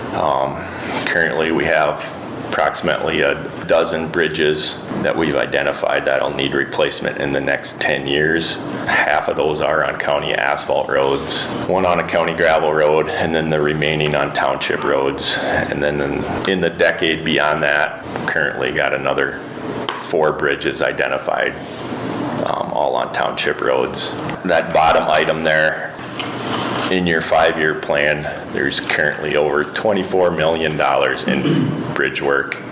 Currently, we have approximately a dozen bridges that we've identified that'll need replacement in the next 10 years. Half of those are on county asphalt roads, one on a county gravel road, and then the remaining on township roads. And then in the decade beyond that, currently got another 4 bridges identified, all on township roads. That bottom item there, in your 5-year plan, there's currently over $24 million in bridge work